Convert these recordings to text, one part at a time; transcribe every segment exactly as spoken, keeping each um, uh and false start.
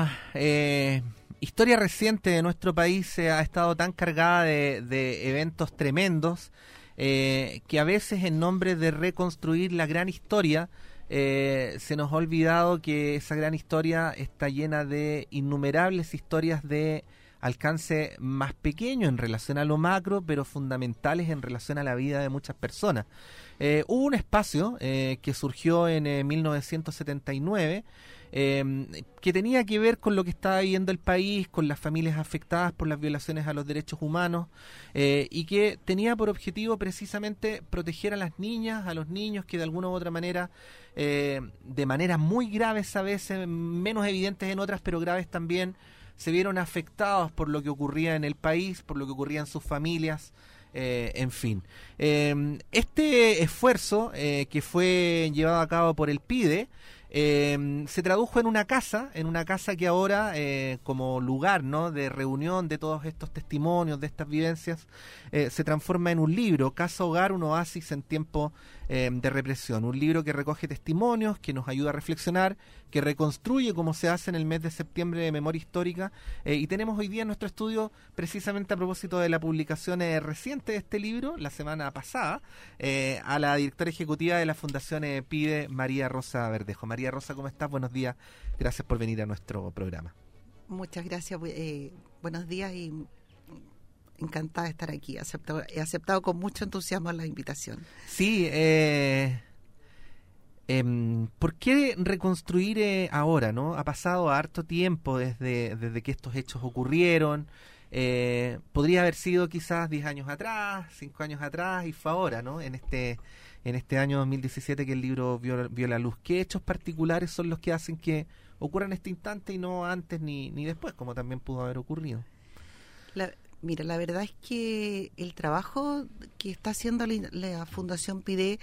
la eh, historia reciente de nuestro país eh, ha estado tan cargada de, de eventos tremendos eh, que a veces en nombre de reconstruir la gran historia eh, se nos ha olvidado que esa gran historia está llena de innumerables historias de alcance más pequeño en relación a lo macro, pero fundamentales en relación a la vida de muchas personas. Eh, hubo un espacio eh, que surgió en eh, mil novecientos setenta y nueve eh, que tenía que ver con lo que estaba viviendo el país, con las familias afectadas por las violaciones a los derechos humanos eh, y que tenía por objetivo precisamente proteger a las niñas, a los niños que de alguna u otra manera, eh, de maneras muy graves a veces, menos evidentes en otras, pero graves también, se vieron afectados por lo que ocurría en el país, por lo que ocurría en sus familias, eh, en fin. Eh, este esfuerzo eh, que fue llevado a cabo por el PIDE eh, se tradujo en una casa, en una casa que ahora eh, como lugar, ¿no?, de reunión de todos estos testimonios, de estas vivencias, eh, se transforma en un libro, Casa Hogar, un oasis en tiempo eh, de represión, un libro que recoge testimonios, que nos ayuda a reflexionar, que reconstruye como se hace en el mes de septiembre de memoria histórica, eh, y tenemos hoy día en nuestro estudio, precisamente a propósito de la publicación eh, reciente de este libro, la semana pasada, eh, a la directora ejecutiva de la Fundación eh, PIDE, María Rosa Verdejo. María Rosa, ¿cómo estás? Buenos días, gracias por venir a nuestro programa. Muchas gracias, eh, buenos días y encantada de estar aquí. Aceptado, he aceptado con mucho entusiasmo la invitación. Sí, eh... Eh, ¿por qué reconstruir eh, ahora, no? Ha pasado harto tiempo desde, desde que estos hechos ocurrieron. Eh, podría haber sido quizás diez años atrás, cinco años atrás, y fue ahora, ¿no? En este, en este año dos mil diecisiete que el libro vio, vio la luz. ¿Qué hechos particulares son los que hacen que ocurra en este instante y no antes ni, ni después, como también pudo haber ocurrido? La, mira, la verdad es que el trabajo que está haciendo la, la Fundación PIDE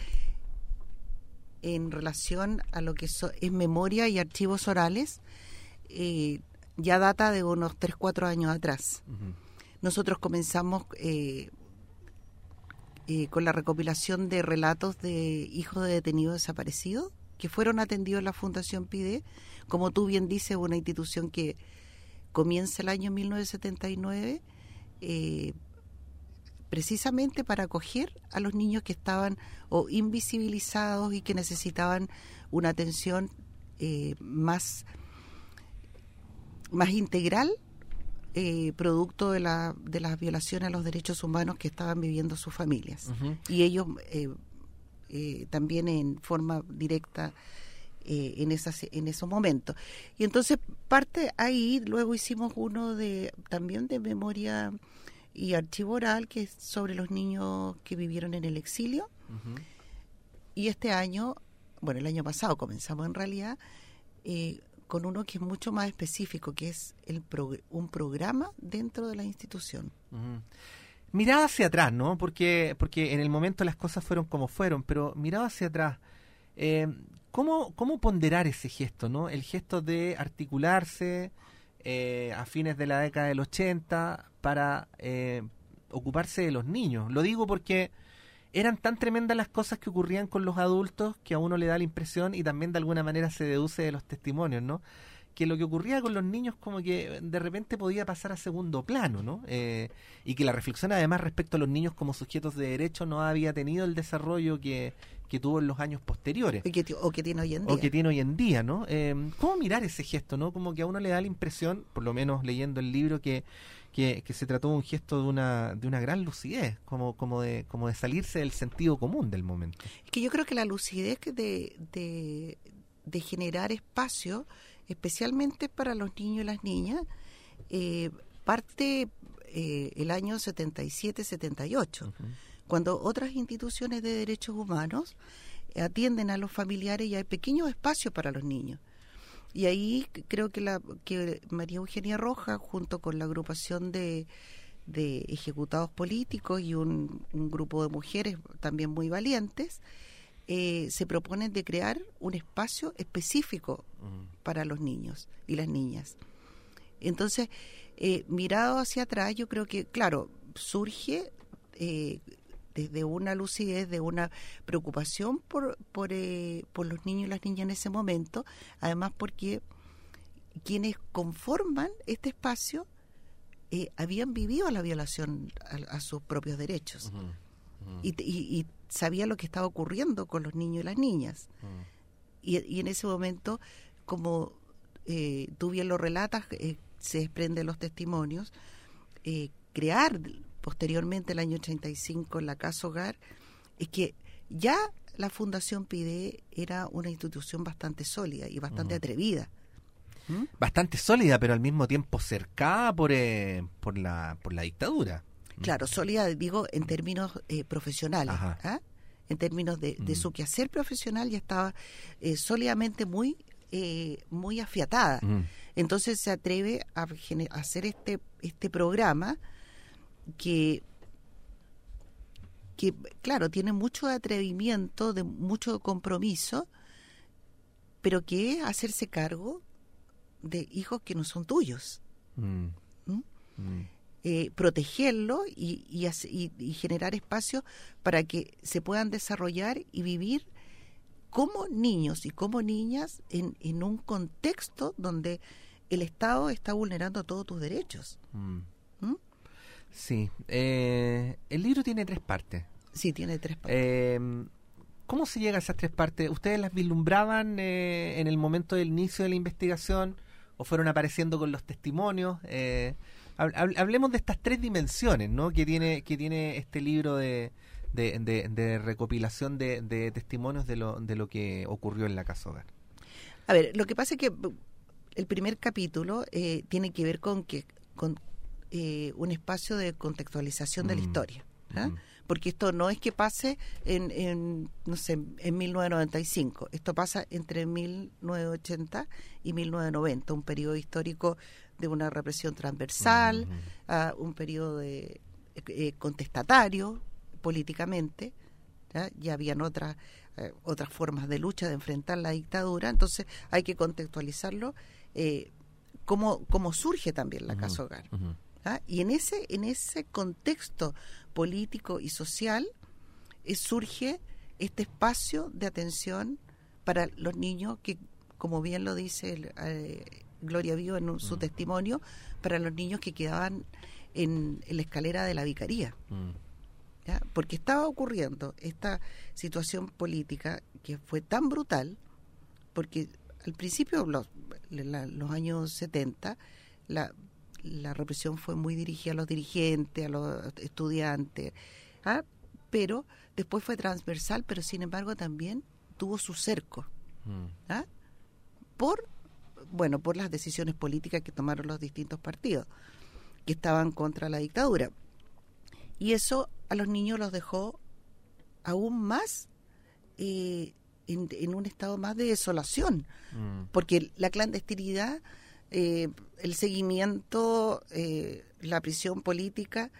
en relación a lo que so, es memoria y archivos orales, eh, ya data de unos tres, cuatro años atrás. Uh-huh. Nosotros comenzamos eh, eh, con la recopilación de relatos de hijos de detenidos desaparecidos que fueron atendidos en la Fundación PIDE. Como tú bien dices, una institución que comienza el año mil novecientos setenta y nueve, eh, precisamente para acoger a los niños que estaban o invisibilizados y que necesitaban una atención eh, más, más integral, eh, producto de, la, de las violaciones a los derechos humanos que estaban viviendo sus familias. Uh-huh. Y ellos eh, eh, también en forma directa eh, en, esas, en esos momentos. Y entonces parte ahí, luego hicimos uno de también de memoria y archivo oral, que es sobre los niños que vivieron en el exilio. Uh-huh. Y este año, bueno, el año pasado comenzamos en realidad eh, con uno que es mucho más específico, que es el pro, un programa dentro de la institución. Uh-huh. Miraba hacia atrás, ¿no? Porque, porque en el momento las cosas fueron como fueron, pero miraba hacia atrás. Eh, ¿cómo, ¿Cómo ponderar ese gesto, no? El gesto de articularse Eh, a fines de la década del ochenta para eh, ocuparse de los niños. Lo digo porque eran tan tremendas las cosas que ocurrían con los adultos que a uno le da la impresión, y también de alguna manera se deduce de los testimonios, ¿no?, que lo que ocurría con los niños como que de repente podía pasar a segundo plano, ¿no? Eh, y que la reflexión además respecto a los niños como sujetos de derecho no había tenido el desarrollo que, que tuvo en los años posteriores. O que, o que tiene hoy en día. O que tiene hoy en día, ¿no? Eh, ¿Cómo mirar ese gesto, no? Como que a uno le da la impresión, por lo menos leyendo el libro, que, que, que se trató de un gesto de una, de una gran lucidez, como, como, de, como de salirse del sentido común del momento. Es que yo creo que la lucidez de, de, de generar espacio, especialmente para los niños y las niñas, eh, parte eh, el año setenta y siete setenta y ocho, uh-huh. cuando otras instituciones de derechos humanos atienden a los familiares y hay pequeños espacios para los niños. Y ahí creo que, la, que María Eugenia Rojas, junto con la agrupación de, de ejecutados políticos y un, un grupo de mujeres también muy valientes, Eh, se proponen de crear un espacio específico uh-huh. para los niños y las niñas. Entonces, eh, mirado hacia atrás, yo creo que, claro, surge eh, desde una lucidez, de una preocupación por, por, eh, por los niños y las niñas en ese momento, además porque quienes conforman este espacio eh, habían vivido la violación a, a sus propios derechos. Uh-huh. Uh-huh. Y, y, y sabía lo que estaba ocurriendo con los niños y las niñas. Uh-huh. y, y en ese momento, como eh, tú bien lo relatas, eh, se desprenden los testimonios, eh, crear posteriormente el año ochenta y cinco en la Casa Hogar, es que ya la Fundación Pide era una institución bastante sólida y bastante uh-huh. atrevida. ¿Mm? Bastante sólida, pero al mismo tiempo cercada por eh, por la por la dictadura. Claro, sólida, digo, en términos eh, profesionales. ¿Ah? En términos de, de mm. su quehacer profesional ya estaba eh, sólidamente muy eh, muy afiatada. Mm. Entonces se atreve a, a hacer este este programa que que claro, tiene mucho atrevimiento, de mucho compromiso, pero que es hacerse cargo de hijos que no son tuyos. Mm. ¿Mm? Mm. Eh, protegerlo y, y, y, y generar espacios para que se puedan desarrollar y vivir como niños y como niñas en, en un contexto donde el Estado está vulnerando todos tus derechos. Mm. ¿Mm? Sí. Eh, el libro tiene tres partes. Sí, tiene tres partes. Eh, ¿Cómo se llega a esas tres partes? ¿Ustedes las vislumbraban eh, en el momento del inicio de la investigación o fueron apareciendo con los testimonios? Eh, hablemos de estas tres dimensiones, ¿no?, que tiene que tiene este libro de, de, de, de recopilación de, de testimonios de lo, de lo que ocurrió en la Casa Hogar. A ver, lo que pasa es que el primer capítulo eh, tiene que ver con que con eh, un espacio de contextualización mm. de la historia. ¿eh? Mm. Porque esto no es que pase en, en no sé, en mil novecientos noventa y cinco. Esto pasa entre mil novecientos ochenta y mil novecientos noventa, un periodo histórico de una represión transversal, uh-huh. uh, un periodo de, eh, contestatario políticamente. ¿ya? Ya habían otras eh, otras formas de lucha, de enfrentar la dictadura. Entonces hay que contextualizarlo eh, cómo, cómo surge también la uh-huh. Casa Hogar. Uh-huh. ¿Ah? Y en ese en ese contexto político y social eh, surge este espacio de atención para los niños que, como bien lo dice el, eh, Gloria Vivo en un, su mm. testimonio, para los niños que quedaban en, en la escalera de la vicaría. Mm. ¿Ya? Porque estaba ocurriendo esta situación política que fue tan brutal, porque al principio, los, la, los años setenta, la la represión fue muy dirigida a los dirigentes, a los estudiantes, ¿ah? Pero después fue transversal, pero sin embargo también tuvo su cerco, ¿ah? por bueno por las decisiones políticas que tomaron los distintos partidos que estaban contra la dictadura, y eso a los niños los dejó aún más eh, en, en un estado más de desolación, mm. porque la clandestinidad, Eh, el seguimiento, eh, la prisión política,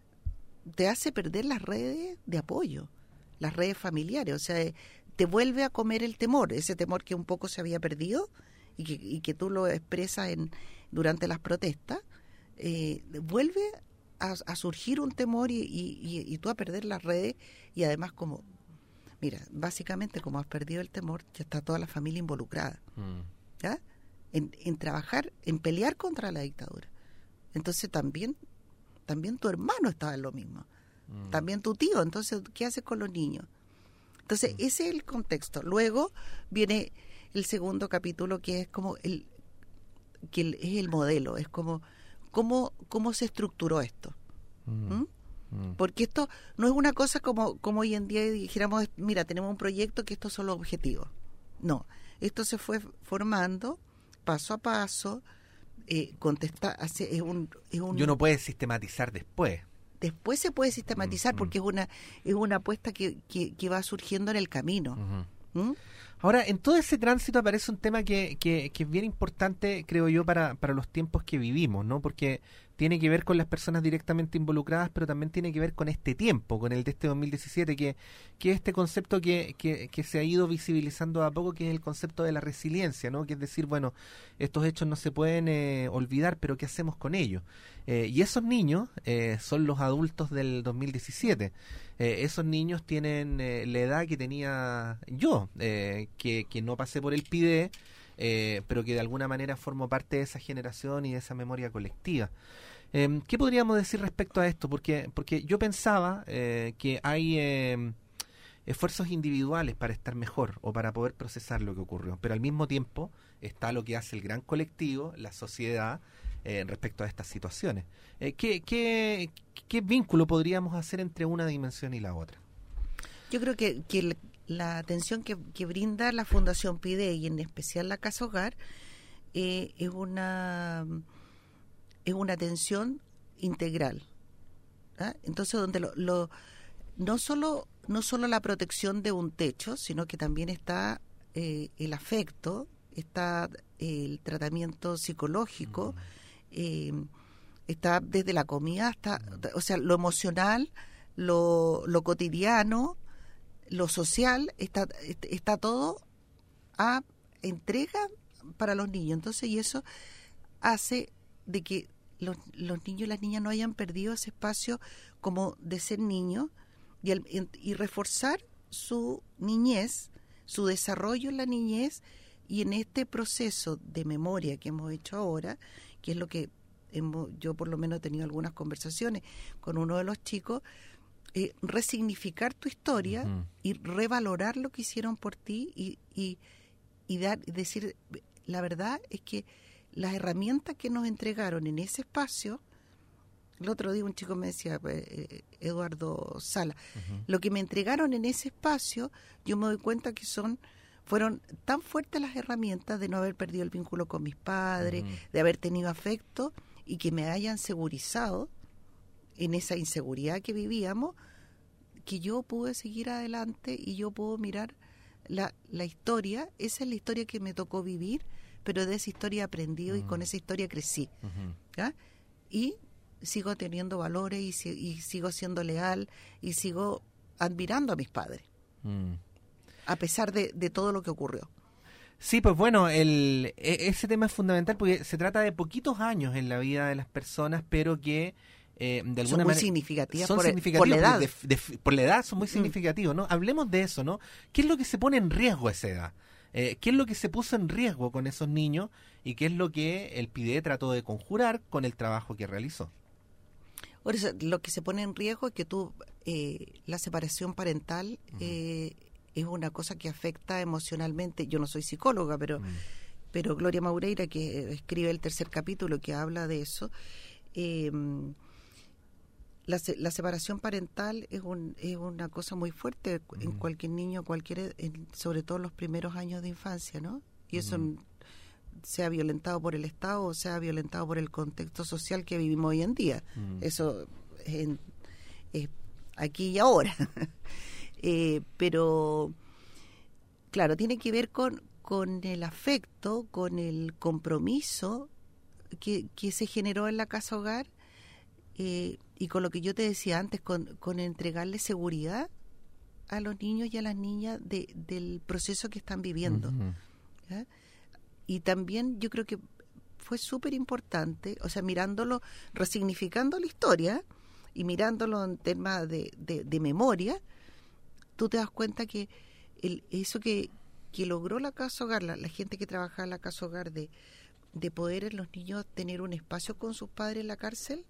te hace perder las redes de apoyo, las redes familiares. O sea, eh, te vuelve a comer el temor, ese temor que un poco se había perdido y que, y que tú lo expresas en, durante las protestas, eh, vuelve a, a surgir un temor y, y, y tú a perder las redes. Y además, como, mira, básicamente como has perdido el temor, ya está toda la familia involucrada. Mm. ¿Ya? En, en trabajar, en pelear contra la dictadura. Entonces también también tu hermano estaba en lo mismo, mm. también tu tío. Entonces, ¿qué haces con los niños? Entonces, mm. ese es el contexto. Luego viene el segundo capítulo, que es como el que el, es el modelo, es como cómo cómo se estructuró esto. Mm. ¿Mm? Mm. Porque esto no es una cosa como como hoy en día dijéramos, mira, tenemos un proyecto que estos son los objetivos. No, esto se fue formando paso a paso, eh, contesta, hace, es un, es un... Y uno puede sistematizar después. Después se puede sistematizar, mm, porque mm. es una es una apuesta que, que, que va surgiendo en el camino. Uh-huh. ¿Mm? Ahora, en todo ese tránsito aparece un tema que, que, que es bien importante, creo yo, para, para los tiempos que vivimos, ¿no? Porque tiene que ver con las personas directamente involucradas, pero también tiene que ver con este tiempo, con el de este dos mil diecisiete, que, que es este concepto que, que, que se ha ido visibilizando a poco, que es el concepto de la resiliencia, ¿no? Que es decir, bueno, estos hechos no se pueden eh, olvidar, pero ¿qué hacemos con ellos? Eh, y esos niños eh, son los adultos del dos mil diecisiete. Eh, esos niños tienen eh, la edad que tenía yo, eh, que, que no pasé por el P I D E, eh, pero que de alguna manera formó parte de esa generación y de esa memoria colectiva. Eh, ¿Qué podríamos decir respecto a esto? Porque, porque yo pensaba eh, que hay eh, esfuerzos individuales para estar mejor o para poder procesar lo que ocurrió, pero al mismo tiempo está lo que hace el gran colectivo, la sociedad, eh, respecto a estas situaciones. Eh, ¿qué, qué, ¿Qué vínculo podríamos hacer entre una dimensión y la otra? Yo creo que, que la atención que, que brinda la Fundación PIDE y en especial la Casa Hogar eh, es una es una atención integral. ¿Ah? Entonces, donde lo, lo no solo no solo la protección de un techo, sino que también está eh, el afecto, está el tratamiento psicológico, mm. eh, está desde la comida hasta, o sea, lo emocional, lo, lo cotidiano, lo social, está, está todo a entrega para los niños. Entonces, y eso hace de que los, los niños y las niñas no hayan perdido ese espacio como de ser niños y, el, y reforzar su niñez, su desarrollo en la niñez y en este proceso de memoria que hemos hecho ahora, que es lo que hemos, yo por lo menos he tenido algunas conversaciones con uno de los chicos, eh, resignificar tu historia uh-huh. y revalorar lo que hicieron por ti y, y, y dar, decir, la verdad es que las herramientas que nos entregaron en ese espacio, el otro día un chico me decía, eh, Eduardo Sala, uh-huh. lo que me entregaron en ese espacio, yo me doy cuenta que son fueron tan fuertes las herramientas de no haber perdido el vínculo con mis padres, uh-huh. de haber tenido afecto y que me hayan segurizado en esa inseguridad que vivíamos, que yo pude seguir adelante y yo puedo mirar la, la historia, esa es la historia que me tocó vivir, pero de esa historia he aprendido uh-huh. y con esa historia crecí. Uh-huh. ¿Ya? Y sigo teniendo valores y, y sigo siendo leal y sigo admirando a mis padres. Uh-huh. A pesar de, de todo lo que ocurrió. Sí, pues bueno, el, ese tema es fundamental porque se trata de poquitos años en la vida de las personas, pero que eh, de alguna son muy manera significativas son por, significativos por la edad. De, de, de, por la edad son muy significativos, ¿no? Hablemos de eso, ¿no? ¿Qué es lo que se pone en riesgo a esa edad? Eh, ¿Qué es lo que se puso en riesgo con esos niños y qué es lo que el PIDE trató de conjurar con el trabajo que realizó? Por eso, lo que se pone en riesgo es que tú, eh, la separación parental uh-huh. eh, es una cosa que afecta emocionalmente. Yo no soy psicóloga, pero, uh-huh. pero Gloria Maureira, que escribe el tercer capítulo que habla de eso, eh, la, la separación parental es, un, es una cosa muy fuerte uh-huh. en cualquier niño, cualquier, en, sobre todo en los primeros años de infancia, ¿no? Y eso uh-huh. sea violentado por el Estado o sea violentado por el contexto social que vivimos hoy en día. Uh-huh. Eso es, en, es aquí y ahora. eh, pero, claro, tiene que ver con, con el afecto, con el compromiso que, que se generó en la casa hogar eh, y con lo que yo te decía antes, con, con entregarle seguridad a los niños y a las niñas de, del proceso que están viviendo. Uh-huh. ¿Ya? Y también yo creo que fue súper importante, o sea, mirándolo, resignificando la historia y mirándolo en temas de, de, de memoria, tú te das cuenta que el, eso que, que logró la Casa Hogar, la, la gente que trabajaba en la Casa Hogar, de, de poder en los niños tener un espacio con sus padres en la cárcel,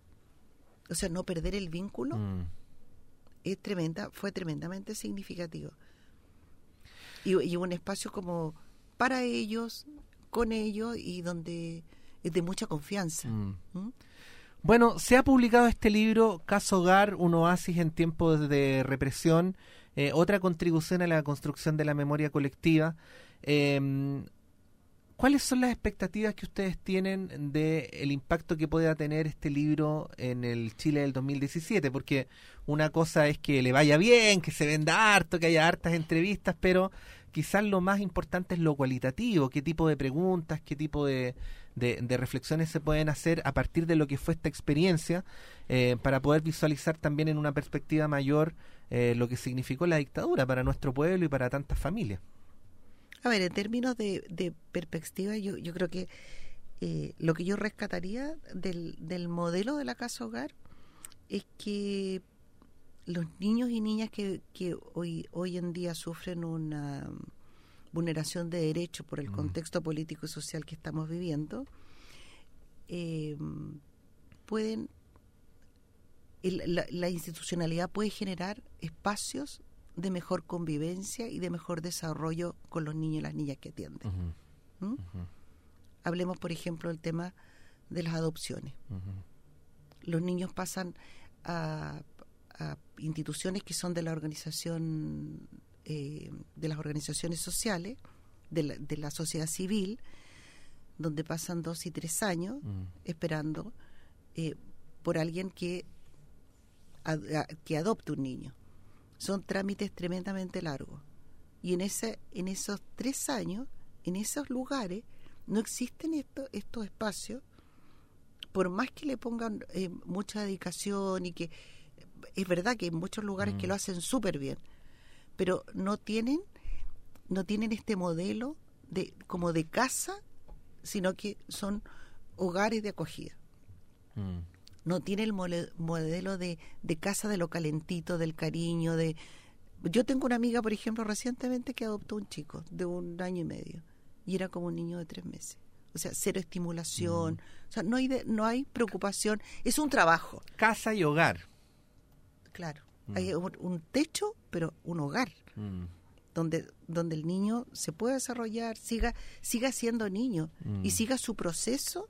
o sea, no perder el vínculo, mm. es tremenda, fue tremendamente significativo. Y, y un espacio como para ellos, con ellos y donde es de mucha confianza. Mm. ¿Mm? Bueno, se ha publicado este libro, Casa Hogar, un oasis en tiempos de represión, eh, otra contribución a la construcción de la memoria colectiva. Eh, ¿Cuáles son las expectativas que ustedes tienen de el impacto que pueda tener este libro en el Chile del dos mil diecisiete? Porque una cosa es que le vaya bien, que se venda harto, que haya hartas entrevistas, pero quizás lo más importante es lo cualitativo, qué tipo de preguntas, qué tipo de, de, de reflexiones se pueden hacer a partir de lo que fue esta experiencia, eh, para poder visualizar también en una perspectiva mayor eh, lo que significó la dictadura para nuestro pueblo y para tantas familias. A ver, en términos de, de perspectiva, yo, yo creo que eh, lo que yo rescataría del, del modelo de la Casa Hogar es que los niños y niñas que, que hoy, hoy en día sufren una vulneración de derechos por el mm. contexto político y social que estamos viviendo, eh, pueden el, la, la institucionalidad puede generar espacios de mejor convivencia y de mejor desarrollo con los niños y las niñas que atienden. Uh-huh. ¿Mm? Uh-huh. Hablemos, por ejemplo, del tema de las adopciones. Uh-huh. Los niños pasan a, a instituciones que son de la organización, eh, de las organizaciones sociales, de la, de la sociedad civil, donde pasan dos y tres años uh-huh. esperando eh, por alguien que, a, a, que adopte un niño. Son trámites tremendamente largos. Y en ese, en esos tres años, en esos lugares, no existen esto, estos espacios, por más que le pongan eh, mucha dedicación y que es verdad que hay muchos lugares mm. que lo hacen súper bien, pero no tienen, no tienen este modelo de como de casa, sino que son hogares de acogida. Mm. No tiene el mole, modelo de, de casa de lo calentito, del cariño, de... Yo tengo una amiga, por ejemplo, recientemente que adoptó un chico de un año y medio y era como un niño de tres meses. O sea, cero estimulación, mm. o sea, no hay de, no hay preocupación, es un trabajo. Casa y hogar. Claro, mm. hay un, un techo, pero un hogar, mm. donde donde el niño se pueda desarrollar, siga siga siendo niño mm. y siga su proceso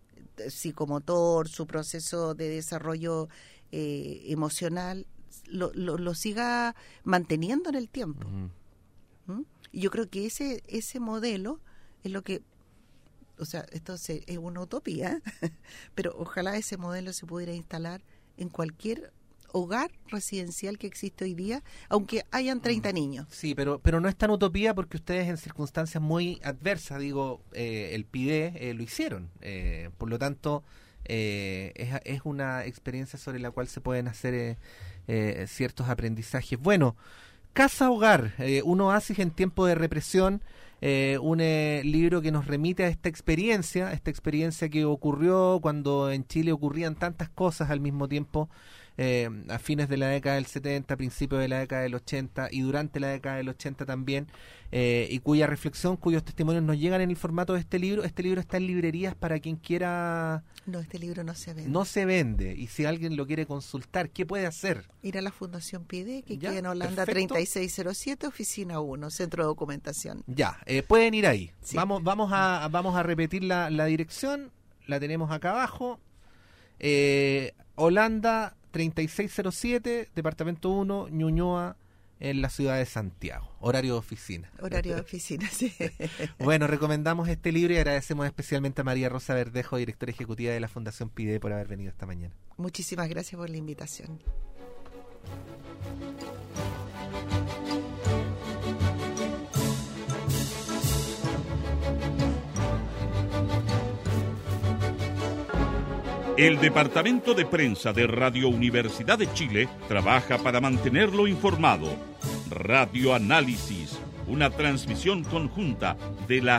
psicomotor, su proceso de desarrollo eh, emocional, lo, lo, lo siga manteniendo en el tiempo. Uh-huh. ¿Mm? Y yo creo que ese ese modelo es lo que, o sea, esto se, es una utopía, pero ojalá ese modelo se pudiera instalar en cualquier hogar residencial que existe hoy día, aunque hayan treinta niños. Sí, pero pero no es tan utopía porque ustedes en circunstancias muy adversas, digo, eh, el P I D E eh, lo hicieron. Eh, por lo tanto, eh, es, es una experiencia sobre la cual se pueden hacer eh, eh, ciertos aprendizajes. Bueno, Casa Hogar, eh, un oasis en tiempo de represión, eh, un eh, libro que nos remite a esta experiencia, esta experiencia que ocurrió cuando en Chile ocurrían tantas cosas al mismo tiempo, Eh, a fines de la década del setenta, principios de la década del ochenta y durante la década del ochenta también, eh, y cuya reflexión, cuyos testimonios nos llegan en el formato de este libro. Este libro está en librerías para quien quiera... No, este libro no se vende. No se vende, y si alguien lo quiere consultar, ¿qué puede hacer? Ir a la Fundación P I D E, que queda en Holanda treinta y seis cero siete, oficina uno, Centro de Documentación. Ya, eh, pueden ir ahí. Sí. Vamos vamos a vamos a repetir la, la dirección, la tenemos acá abajo. Eh, Holanda treinta y seis cero siete, departamento uno, Ñuñoa, en la ciudad de Santiago. Horario de oficina. Horario de oficina, sí. Bueno, recomendamos este libro y agradecemos especialmente a María Rosa Verdejo, directora ejecutiva de la Fundación P I D E, por haber venido esta mañana. Muchísimas gracias por la invitación. El Departamento de Prensa de Radio Universidad de Chile trabaja para mantenerlo informado. Radio Análisis, una transmisión conjunta de la